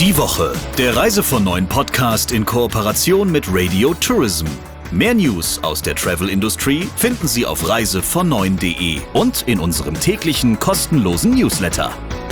Die Woche, der Reise von Neuen Podcast in Kooperation mit Radio Tourism. Mehr News aus der Travel-Industrie finden Sie auf reisevonneun.de und in unserem täglichen kostenlosen Newsletter.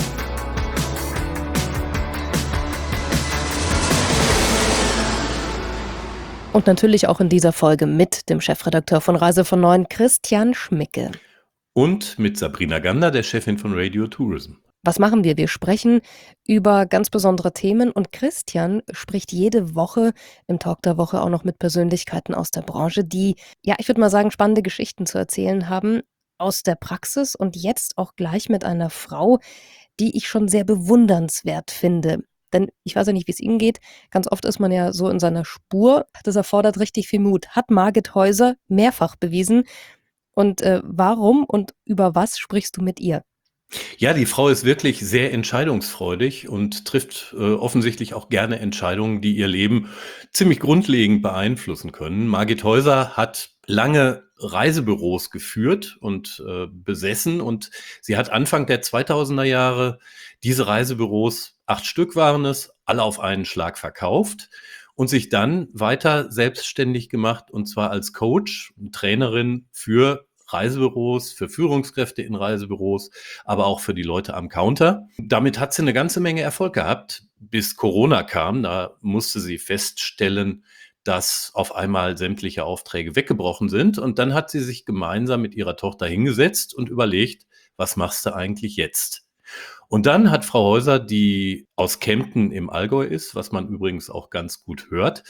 Und natürlich auch in dieser Folge mit dem Chefredakteur von Reise von Neuen, Christian Schmicke. Und mit Sabrina Gander, der Chefin von Radio Tourism. Was machen wir? Wir sprechen über ganz besondere Themen und Christian spricht jede Woche im Talk der Woche auch noch mit Persönlichkeiten aus der Branche, die, ja, ich würde mal sagen, spannende Geschichten zu erzählen haben aus der Praxis und jetzt auch gleich mit einer Frau, die ich schon sehr bewundernswert finde. Denn ich weiß ja nicht, wie es Ihnen geht. Ganz oft ist man ja so in seiner Spur. Das erfordert richtig viel Mut. Hat Margit Häuser mehrfach bewiesen. Und warum und über was sprichst du mit ihr? Ja, die Frau ist wirklich sehr entscheidungsfreudig und trifft offensichtlich auch gerne Entscheidungen, die ihr Leben ziemlich grundlegend beeinflussen können. Margit Häuser hat lange Reisebüros geführt und besessen und sie hat Anfang der 2000er Jahre diese Reisebüros, 8 Stück waren es, alle auf einen Schlag verkauft und sich dann weiter selbstständig gemacht und zwar als Coach und Trainerin für Reisebüros, für Führungskräfte in Reisebüros, aber auch für die Leute am Counter. Damit hat sie eine ganze Menge Erfolg gehabt, bis Corona kam. Da musste sie feststellen, dass auf einmal sämtliche Aufträge weggebrochen sind. Und dann hat sie sich gemeinsam mit ihrer Tochter hingesetzt und überlegt, was machst du eigentlich jetzt? Und dann hat Frau Häuser, die aus Kempten im Allgäu ist, was man übrigens auch ganz gut hört,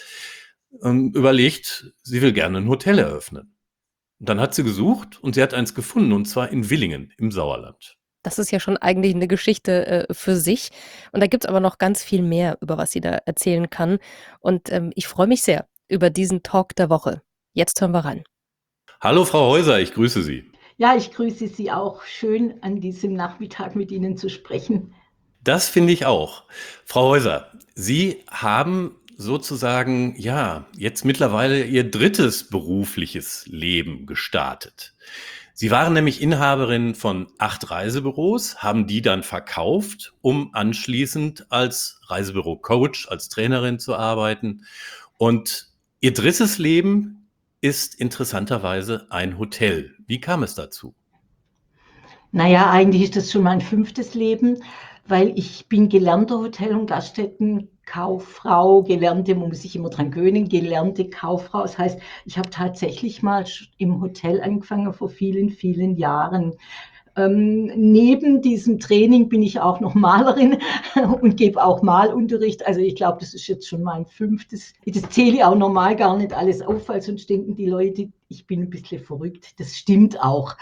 überlegt, sie will gerne ein Hotel eröffnen. Und dann hat sie gesucht und sie hat eins gefunden, und zwar in Villingen im Sauerland. Das ist ja schon eigentlich eine Geschichte für sich. Und da gibt es aber noch ganz viel mehr, über was sie da erzählen kann. Und ich freue mich sehr über diesen Talk der Woche. Jetzt hören wir rein. Hallo Frau Häuser, ich grüße Sie. Ja, ich grüße Sie auch. Schön, an diesem Nachmittag mit Ihnen zu sprechen. Das finde ich auch. Frau Häuser, Sie haben sozusagen, ja, jetzt mittlerweile Ihr drittes berufliches Leben gestartet. Sie waren nämlich Inhaberin von 8 Reisebüros, haben die dann verkauft, um anschließend als Reisebüro-Coach, als Trainerin zu arbeiten. Und Ihr drittes Leben ist interessanterweise ein Hotel. Wie kam es dazu? Naja, eigentlich ist das schon mein 5. Leben, weil ich bin gelernte Hotel- und Gaststättenkauffrau, gelernte, man muss sich immer dran gewöhnen, gelernte Kauffrau. Das heißt, ich habe tatsächlich mal im Hotel angefangen vor vielen, vielen Jahren. Neben diesem Training bin ich auch noch Malerin und gebe auch Malunterricht. Also ich glaube, das ist jetzt schon mein 5. Das zähle ich auch normal gar nicht alles auf, weil sonst denken die Leute, ich bin ein bisschen verrückt. Das stimmt auch.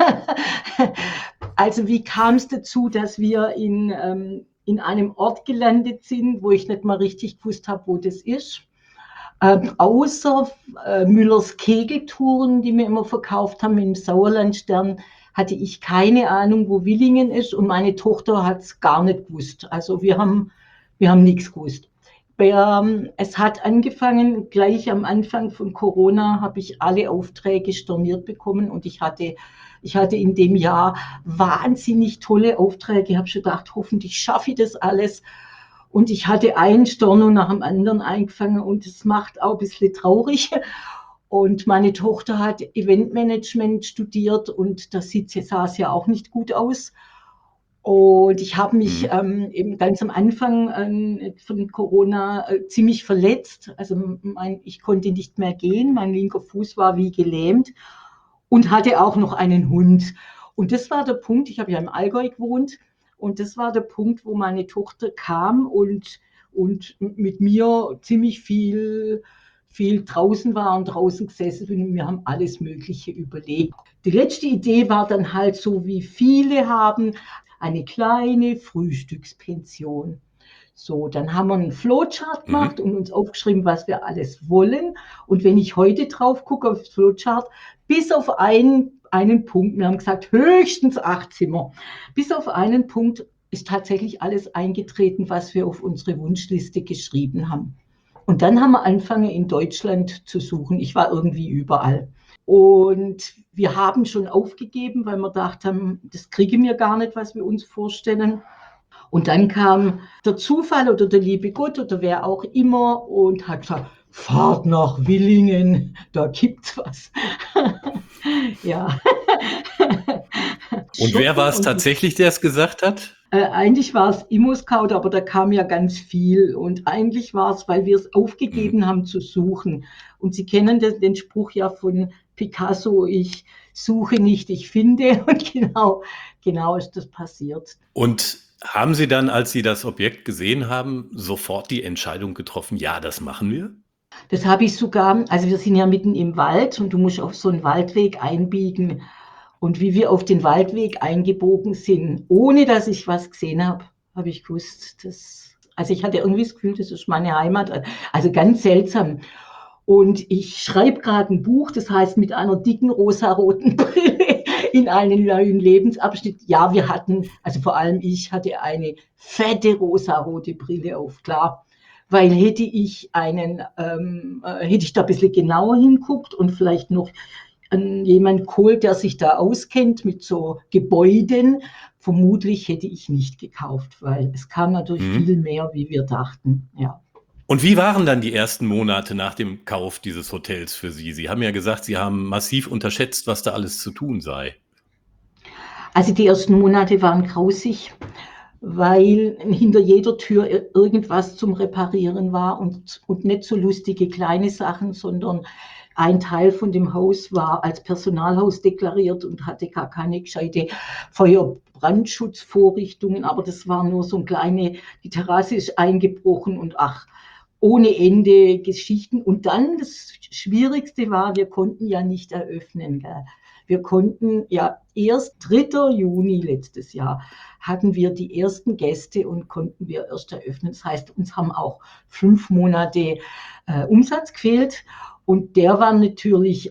Also wie kam es dazu, dass wir in einem Ort gelandet sind, wo ich nicht mal richtig gewusst habe, wo das ist? Außer Müllers Kegeltouren, die wir immer verkauft haben im Sauerlandstern, hatte ich keine Ahnung, wo Villingen ist und meine Tochter hat es gar nicht gewusst. Also wir haben nichts gewusst. Es hat angefangen, gleich am Anfang von Corona habe ich alle Aufträge storniert bekommen und ich hatte in dem Jahr wahnsinnig tolle Aufträge. Ich habe schon gedacht, hoffentlich schaffe ich das alles. Und ich hatte einen Storno nach dem anderen eingefangen und das macht auch ein bisschen traurig. Und meine Tochter hat Eventmanagement studiert und das sah es ja auch nicht gut aus. Und ich habe mich eben ganz am Anfang von Corona ziemlich verletzt. Also ich konnte nicht mehr gehen, mein linker Fuß war wie gelähmt und hatte auch noch einen Hund. Und das war der Punkt, ich habe ja im Allgäu gewohnt, und das war der Punkt, wo meine Tochter kam und mit mir ziemlich viel draußen war und draußen gesessen und wir haben alles Mögliche überlegt. Die letzte Idee war dann halt so, wie viele haben, eine kleine Frühstückspension. So, dann haben wir einen Flowchart gemacht und uns aufgeschrieben, was wir alles wollen. Und wenn ich heute drauf gucke auf das Flowchart, bis auf einen Punkt, wir haben gesagt, höchstens 8 Zimmer, bis auf einen Punkt ist tatsächlich alles eingetreten, was wir auf unsere Wunschliste geschrieben haben. Und dann haben wir angefangen, in Deutschland zu suchen. Ich war irgendwie überall. Und wir haben schon aufgegeben, weil wir gedacht haben, das kriegen wir gar nicht, was wir uns vorstellen. Und dann kam der Zufall oder der liebe Gott oder wer auch immer und hat gesagt, fahrt nach Willingen, da gibt's was. Ja. Und wer war es Und tatsächlich, der es gesagt hat? eigentlich war es ImmoScout, aber da kam ja ganz viel. Und eigentlich war es, weil wir es aufgegeben haben zu suchen. Und Sie kennen den Spruch ja von Picasso, ich suche nicht, ich finde. Und genau ist das passiert. Und haben Sie dann, als Sie das Objekt gesehen haben, sofort die Entscheidung getroffen, ja, das machen wir? Das habe ich sogar, also wir sind ja mitten im Wald und du musst auf so einen Waldweg einbiegen. Und wie wir auf den Waldweg eingebogen sind, ohne dass ich was gesehen habe, habe ich gewusst, also ich hatte irgendwie das Gefühl, das ist meine Heimat. Also ganz seltsam. Und ich schreibe gerade ein Buch, das heißt mit einer dicken rosaroten Brille in einen neuen Lebensabschnitt. Ja, wir hatten, also vor allem ich hatte eine fette rosarote Brille auf, klar. Weil hätte ich da ein bisschen genauer hinguckt und vielleicht noch jemand geholt, der sich da auskennt mit so Gebäuden, vermutlich hätte ich nicht gekauft, weil es kam natürlich viel mehr, wie wir dachten. Ja. Und wie waren dann die ersten Monate nach dem Kauf dieses Hotels für Sie? Sie haben ja gesagt, Sie haben massiv unterschätzt, was da alles zu tun sei. Also die ersten Monate waren grausig, weil hinter jeder Tür irgendwas zum Reparieren war und nicht so lustige kleine Sachen, sondern ein Teil von dem Haus war als Personalhaus deklariert und hatte gar keine gescheite Feuerbrandschutzvorrichtungen, aber das war nur so die Terrasse ist eingebrochen und ohne Ende Geschichten. Und dann das Schwierigste war, wir konnten ja nicht eröffnen. Gell? Wir konnten ja erst 3. Juni letztes Jahr hatten wir die ersten Gäste und konnten wir erst eröffnen. Das heißt, uns haben auch 5 Monate Umsatz gefehlt. Und der war natürlich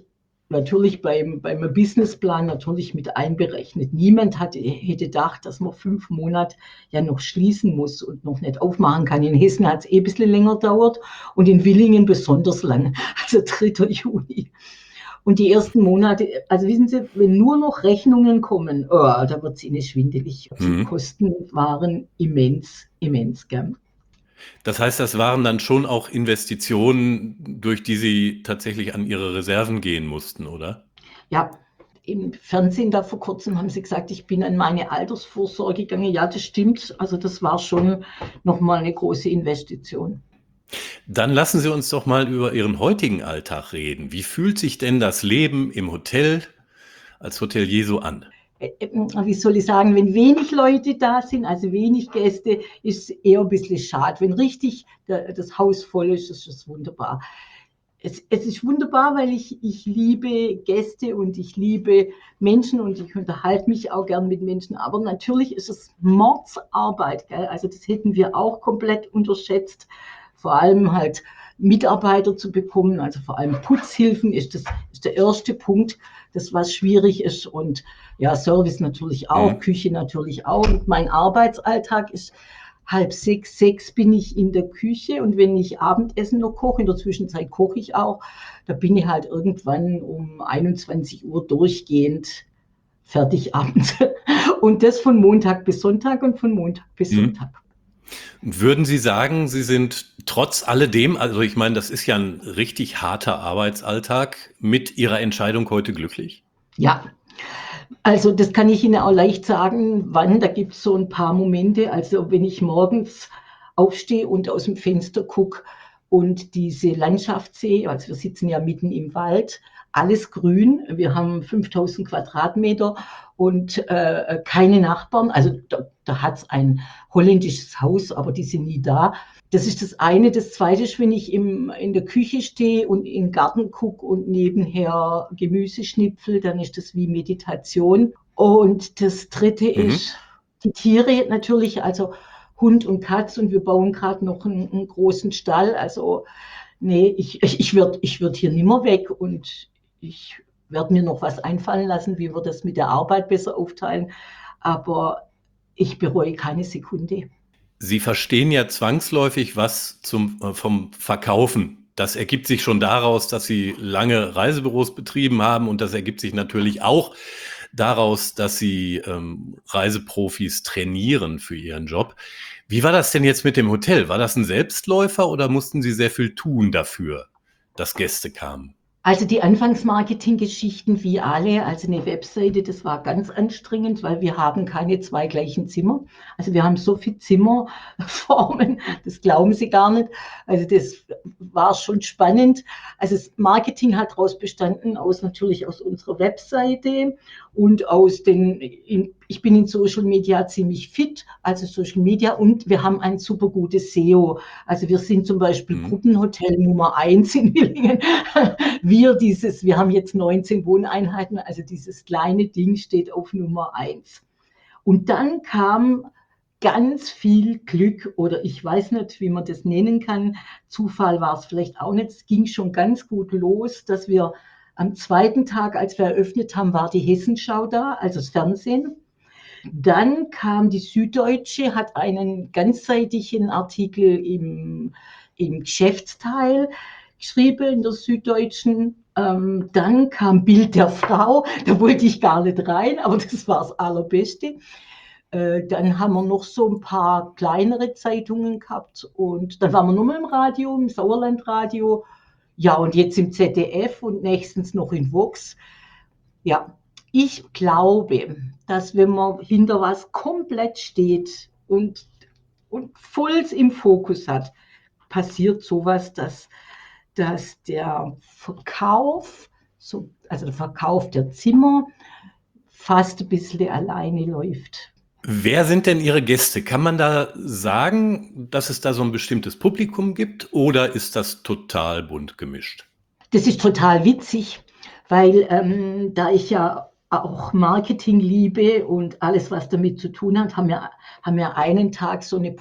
beim Businessplan natürlich mit einberechnet. Niemand hätte gedacht, dass man 5 Monate ja noch schließen muss und noch nicht aufmachen kann. In Hessen hat es ein bisschen länger gedauert und in Willingen besonders lang, also 3. Juni. Und die ersten Monate, also wissen Sie, wenn nur noch Rechnungen kommen, da wird es Ihnen schwindelig. Die Kosten waren immens, gell? Das heißt, das waren dann schon auch Investitionen, durch die Sie tatsächlich an Ihre Reserven gehen mussten, oder? Ja, im Fernsehen da vor kurzem haben Sie gesagt, ich bin an meine Altersvorsorge gegangen. Ja, das stimmt. Also das war schon nochmal eine große Investition. Dann lassen Sie uns doch mal über Ihren heutigen Alltag reden. Wie fühlt sich denn das Leben im Hotel als Hotelier so an? Wie soll ich sagen, wenn wenig Leute da sind, also wenig Gäste, ist es eher ein bisschen schade. Wenn richtig das Haus voll ist, ist es wunderbar. Es ist wunderbar, weil ich liebe Gäste und ich liebe Menschen und ich unterhalte mich auch gern mit Menschen. Aber natürlich ist es Mordsarbeit, gell? Also das hätten wir auch komplett unterschätzt. Vor allem halt Mitarbeiter zu bekommen, also vor allem Putzhilfen ist der erste Punkt, das was schwierig ist und ja, Service natürlich auch, Küche natürlich auch. Und mein Arbeitsalltag ist 5:30, 6 bin ich in der Küche und wenn ich Abendessen noch koche, in der Zwischenzeit koche ich auch, da bin ich halt irgendwann um 21 Uhr durchgehend fertig abends. Und das von Montag bis Sonntag und von Montag bis Sonntag. Würden Sie sagen, Sie sind trotz alledem, also ich meine, das ist ja ein richtig harter Arbeitsalltag, mit Ihrer Entscheidung heute glücklich? Ja, also das kann ich Ihnen auch leicht sagen, wann, da gibt es so ein paar Momente, also wenn ich morgens aufstehe und aus dem Fenster gucke und diese Landschaft sehe, also wir sitzen ja mitten im Wald, alles grün, wir haben 5000 Quadratmeter und keine Nachbarn, also da hat es ein holländisches Haus, aber die sind nie da. Das ist das eine. Das zweite ist, wenn ich in der Küche stehe und in den Garten gucke und nebenher Gemüse schnipfel, dann ist das wie Meditation. Und das dritte ist die Tiere natürlich, also Hund und Katz und wir bauen gerade noch einen großen Stall. Also nee, ich würd hier nimmer weg und ich werde mir noch was einfallen lassen, wie wir das mit der Arbeit besser aufteilen. Aber ich bereue keine Sekunde. Sie verstehen ja zwangsläufig was vom Verkaufen. Das ergibt sich schon daraus, dass Sie lange Reisebüros betrieben haben und das ergibt sich natürlich auch daraus, dass Sie Reiseprofis trainieren für Ihren Job. Wie war das denn jetzt mit dem Hotel? War das ein Selbstläufer oder mussten Sie sehr viel tun dafür, dass Gäste kamen? Also die Anfangsmarketing-Geschichten wie alle, also eine Webseite, das war ganz anstrengend, weil wir haben keine zwei gleichen Zimmer. Also wir haben so viele Zimmerformen, das glauben Sie gar nicht. Also das war schon spannend. Also das Marketing hat daraus bestanden, natürlich aus unserer Webseite und ich bin in Social Media ziemlich fit, also Social Media, und wir haben ein super gutes SEO. Also wir sind zum Beispiel Gruppenhotel Nummer 1 in Willingen. Wir haben jetzt 19 Wohneinheiten, also dieses kleine Ding steht auf Nummer 1. Und dann kam ganz viel Glück, oder ich weiß nicht, wie man das nennen kann. Zufall war es vielleicht auch nicht. Es ging schon ganz gut los, dass wir am zweiten Tag, als wir eröffnet haben, war die Hessenschau da, also das Fernsehen. Dann kam die Süddeutsche, hat einen ganzseitigen Artikel im Geschäftsteil geschrieben in der Süddeutschen. Dann kam Bild der Frau, da wollte ich gar nicht rein, aber das war das Allerbeste. Dann haben wir noch so ein paar kleinere Zeitungen gehabt und dann waren wir nochmal im Radio, im Sauerlandradio. Ja, und jetzt im ZDF und nächstens noch in Vox. Ja, ich glaube, dass wenn man hinter was komplett steht und voll im Fokus hat, passiert sowas, dass der Verkauf, also der Verkauf der Zimmer, fast ein bisschen alleine läuft. Wer sind denn Ihre Gäste? Kann man da sagen, dass es da so ein bestimmtes Publikum gibt oder ist das total bunt gemischt? Das ist total witzig, weil da ich ja auch Marketing liebe und alles, was damit zu tun hat, haben wir einen Tag so einen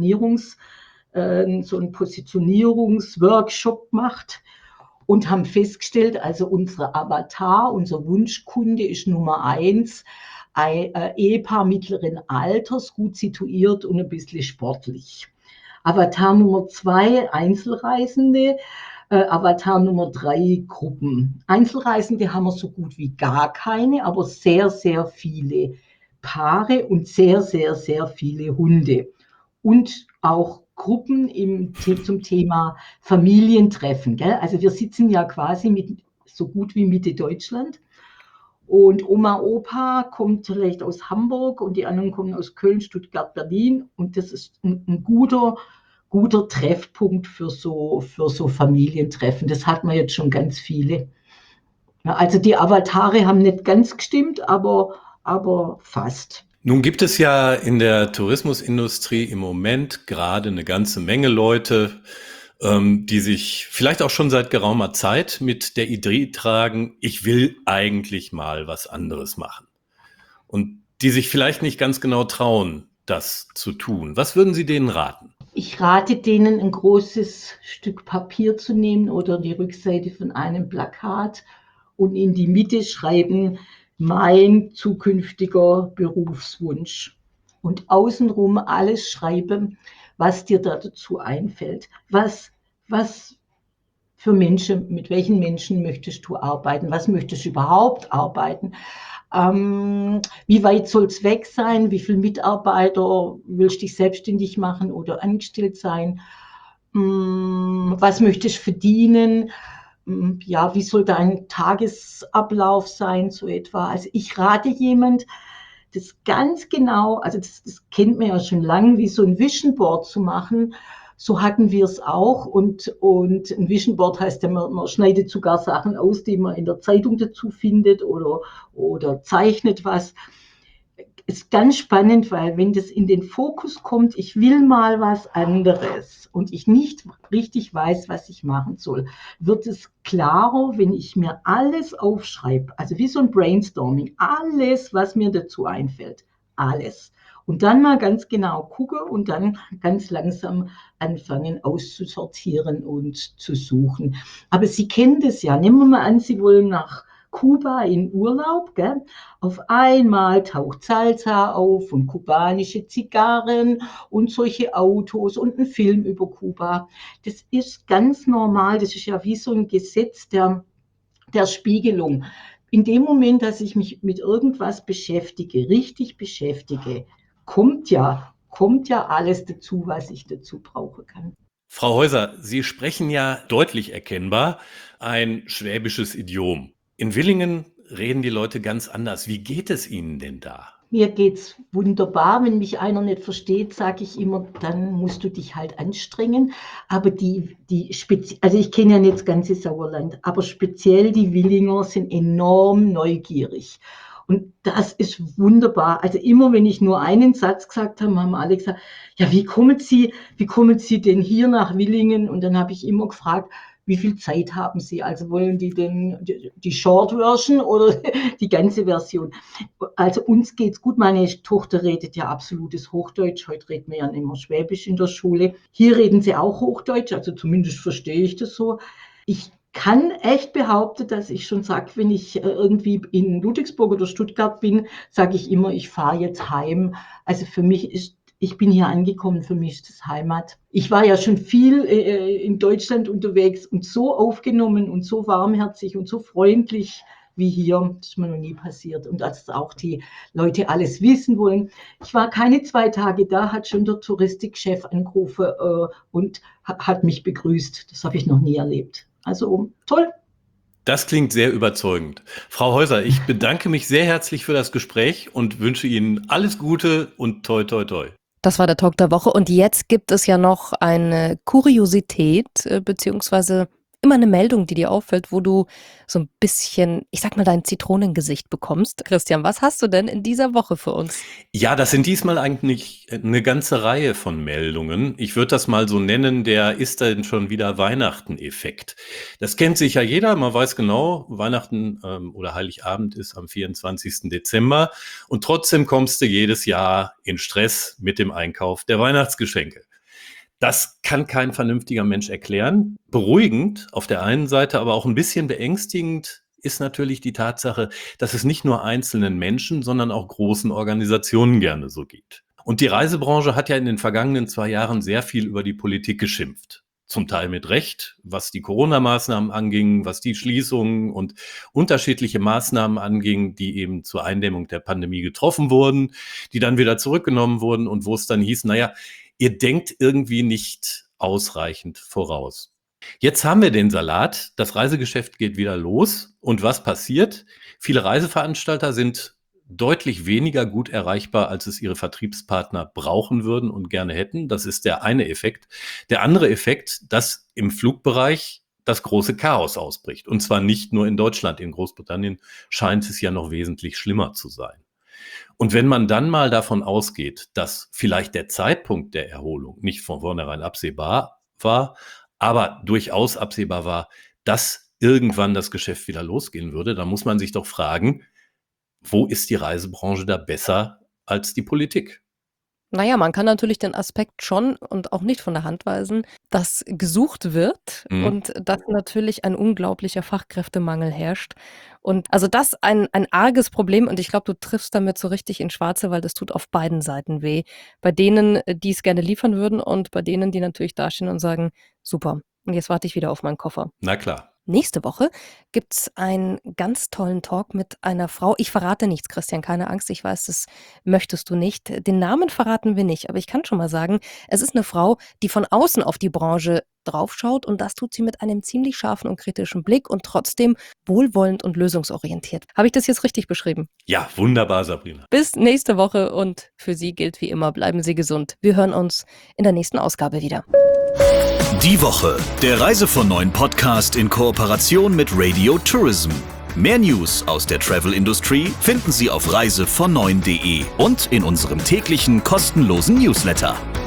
Positionierungsworkshop gemacht und haben festgestellt, also unser Avatar, unser Wunschkunde ist Nummer 1, ein Ehepaar mittleren Alters, gut situiert und ein bisschen sportlich. Avatar Nummer 2, Einzelreisende. Avatar Nummer 3, Gruppen. Einzelreisende haben wir so gut wie gar keine, aber sehr, sehr viele Paare und sehr, sehr, sehr viele Hunde. Und auch Gruppen zum Thema Familientreffen. Gell? Also wir sitzen ja quasi so gut wie Mitte Deutschland. Und Oma, Opa kommt vielleicht aus Hamburg und die anderen kommen aus Köln, Stuttgart, Berlin. Und das ist ein guter Treffpunkt für so Familientreffen. Das hat man jetzt schon ganz viele. Ja, also die Avatare haben nicht ganz gestimmt, aber fast. Nun gibt es ja in der Tourismusindustrie im Moment gerade eine ganze Menge Leute, die sich vielleicht auch schon seit geraumer Zeit mit der Idee tragen, ich will eigentlich mal was anderes machen. Und die sich vielleicht nicht ganz genau trauen, das zu tun. Was würden Sie denen raten? Ich rate denen, ein großes Stück Papier zu nehmen oder die Rückseite von einem Plakat und in die Mitte schreiben, mein zukünftiger Berufswunsch. Und außenrum alles schreiben, was dir da dazu einfällt. Was für Menschen, mit welchen Menschen möchtest du arbeiten? Was möchtest du überhaupt arbeiten? Wie weit soll es weg sein? Wie viele Mitarbeiter willst du dich selbstständig machen oder angestellt sein? Was möchtest du verdienen? Ja, wie soll dein Tagesablauf sein, so etwa? Also ich rate jemand, das ganz genau, also das kennt man ja schon lange, wie so ein Vision Board zu machen. So hatten wir es auch und ein Vision Board heißt ja, man schneidet sogar Sachen aus, die man in der Zeitung dazu findet oder zeichnet was. Ist ganz spannend, weil wenn das in den Fokus kommt, ich will mal was anderes und ich nicht richtig weiß, was ich machen soll, wird es klarer, wenn ich mir alles aufschreibe, also wie so ein Brainstorming, alles, was mir dazu einfällt, alles. Und dann mal ganz genau gucke und dann ganz langsam anfangen auszusortieren und zu suchen. Aber Sie kennen das ja, nehmen wir mal an, Sie wollen nach Kuba in Urlaub, gell? Auf einmal taucht Salsa auf und kubanische Zigarren und solche Autos und ein Film über Kuba. Das ist ganz normal, das ist ja wie so ein Gesetz der Spiegelung. in dem Moment, dass ich mich mit irgendwas beschäftige, richtig beschäftige, kommt ja alles dazu, was ich dazu brauchen kann. Frau Heuser, Sie sprechen ja deutlich erkennbar ein schwäbisches Idiom. In Villingen reden die Leute ganz anders. Wie geht es Ihnen denn da? Mir geht's wunderbar. Wenn mich einer nicht versteht, sage ich immer, dann musst du dich halt anstrengen. Aber also ich kenne ja nicht das ganze Sauerland, aber speziell die Villinger sind enorm neugierig. Und das ist wunderbar. Also immer, wenn ich nur einen Satz gesagt habe, haben alle gesagt, ja, wie kommen Sie denn hier nach Villingen? Und dann habe ich immer gefragt, wie viel Zeit haben Sie? Also wollen die denn die Short Version oder die ganze Version? Also uns geht's gut. Meine Tochter redet ja absolutes Hochdeutsch. Heute reden wir ja nicht mehr Schwäbisch in der Schule. Hier reden sie auch Hochdeutsch, also zumindest verstehe ich das so. Ich kann echt behaupten, dass ich schon sage, wenn ich irgendwie in Ludwigsburg oder Stuttgart bin, sage ich immer, ich fahre jetzt heim. Also für mich ich bin hier angekommen, für mich ist das Heimat. Ich war ja schon viel in Deutschland unterwegs und so aufgenommen und so warmherzig und so freundlich wie hier. Das ist mir noch nie passiert. Und als auch die Leute alles wissen wollen. Ich war keine 2 Tage da, hat schon der Touristikchef angerufen und hat mich begrüßt. Das habe ich noch nie erlebt. Also toll. Das klingt sehr überzeugend. Frau Heuser, ich bedanke mich sehr herzlich für das Gespräch und wünsche Ihnen alles Gute und toi, toi, toi. Das war der Talk der Woche und jetzt gibt es ja noch eine Kuriosität, beziehungsweise immer eine Meldung, die dir auffällt, wo du so ein bisschen, ich sag mal, dein Zitronengesicht bekommst. Christian, was hast du denn in dieser Woche für uns? Ja, das sind diesmal eigentlich eine ganze Reihe von Meldungen. Ich würde das mal so nennen, der ist denn schon wieder Weihnachten-Effekt. Das kennt sicher jeder, man weiß genau, Weihnachten oder Heiligabend ist am 24. Dezember und trotzdem kommst du jedes Jahr in Stress mit dem Einkauf der Weihnachtsgeschenke. Das kann kein vernünftiger Mensch erklären. Beruhigend auf der einen Seite, aber auch ein bisschen beängstigend ist natürlich die Tatsache, dass es nicht nur einzelnen Menschen, sondern auch großen Organisationen gerne so geht. Und die Reisebranche hat ja in den vergangenen 2 Jahren sehr viel über die Politik geschimpft. Zum Teil mit Recht, was die Corona-Maßnahmen anging, was die Schließungen und unterschiedliche Maßnahmen anging, die eben zur Eindämmung der Pandemie getroffen wurden, die dann wieder zurückgenommen wurden und wo es dann hieß, naja, ihr denkt irgendwie nicht ausreichend voraus. Jetzt haben wir den Salat, das Reisegeschäft geht wieder los und was passiert? Viele Reiseveranstalter sind deutlich weniger gut erreichbar, als es ihre Vertriebspartner brauchen würden und gerne hätten. Das ist der eine Effekt. Der andere Effekt, dass im Flugbereich das große Chaos ausbricht. Und zwar nicht nur in Deutschland. In Großbritannien scheint es ja noch wesentlich schlimmer zu sein. Und wenn man dann mal davon ausgeht, dass vielleicht der Zeitpunkt der Erholung nicht von vornherein absehbar war, aber durchaus absehbar war, dass irgendwann das Geschäft wieder losgehen würde, dann muss man sich doch fragen, wo ist die Reisebranche da besser als die Politik? Naja, man kann natürlich den Aspekt schon und auch nicht von der Hand weisen, dass gesucht wird und dass natürlich ein unglaublicher Fachkräftemangel herrscht. Und also das ein arges Problem und ich glaube, du triffst damit so richtig ins Schwarze, weil das tut auf beiden Seiten weh. Bei denen, die es gerne liefern würden und bei denen, die natürlich dastehen und sagen, super, und jetzt warte ich wieder auf meinen Koffer. Na klar. Nächste Woche gibt's einen ganz tollen Talk mit einer Frau. Ich verrate nichts, Christian, keine Angst. Ich weiß, das möchtest du nicht. Den Namen verraten wir nicht, aber ich kann schon mal sagen, es ist eine Frau, die von außen auf die Branche draufschaut und das tut sie mit einem ziemlich scharfen und kritischen Blick und trotzdem wohlwollend und lösungsorientiert. Habe ich das jetzt richtig beschrieben? Ja, wunderbar, Sabrina. Bis nächste Woche und für Sie gilt wie immer, bleiben Sie gesund. Wir hören uns in der nächsten Ausgabe wieder. Die Woche, der Reise von 9 Podcast in Kooperation mit Radio Tourism. Mehr News aus der Travel Industry finden Sie auf reisevon9.de und in unserem täglichen kostenlosen Newsletter.